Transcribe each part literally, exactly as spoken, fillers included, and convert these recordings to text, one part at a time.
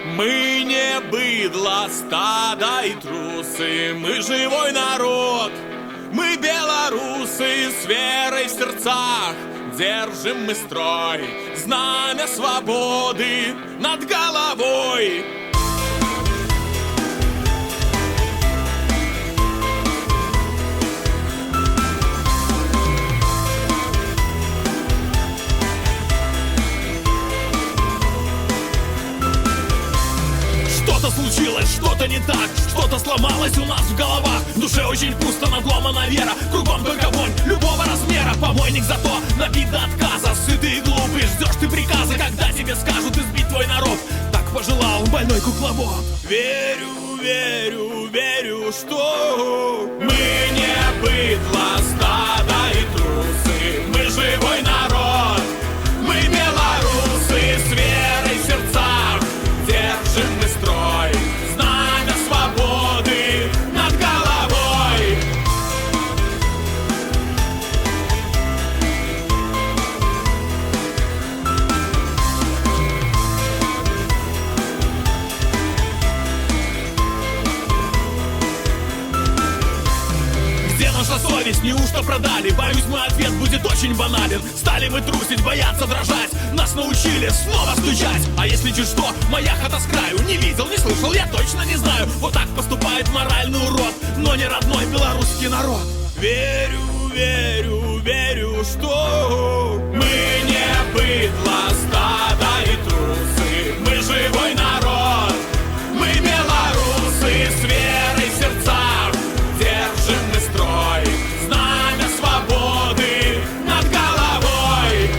Мы не быдло, стадо и трусы, мы живой народ. Мы белорусы с верой в сердцах, держим мы строй, знамя свободы над головой. Что-то случилось, что-то не так, что-то сломалось у нас в головах. В душе очень пусто, надломана вера, кругом только вонь любого размера. Помойник зато набит до отказа, сытый и глупый, ждешь ты приказа, когда тебе скажут избить твой народ. Так пожелал больной кукловод. Верю, верю, верю, что мы не быдло, стадо и трусы, мы живой народ. Мы белорусы с верой в сердцах, держим мы строй, знамя свободы над головой. Где наша совесть? Неужто продали? Боюсь, мой ответ будет очень банален. Стали мы трусить, бояться, дрожать. Нас научили снова стучать. А если чуть что, моя хата с краю. Не видел, не слышал, я точно не знаю. Вот так поступает моральный урод, но не родной белорусский народ. Верю, верю, верю, что мы не быдло, стадо и трусы, мы живой народ. Мы белорусы с верой в сердцах, держим мы строй, знамя свободы над головой.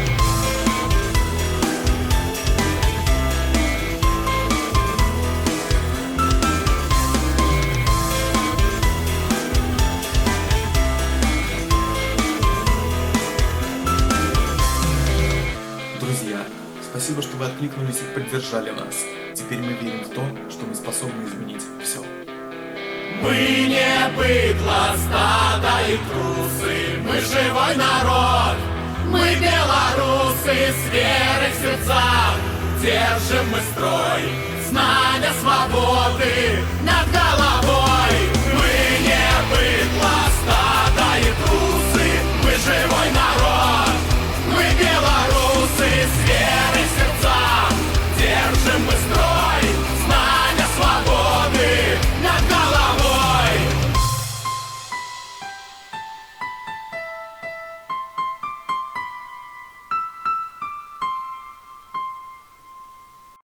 Друзья, спасибо, что вы откликнулись и поддержали нас. Теперь мы верим в то, что мы способны изменить все. Мы не быдло, стадо и трусы, мы живой народ. Мы белорусы с верой в сердцах, держим мы строй, знамя свободы над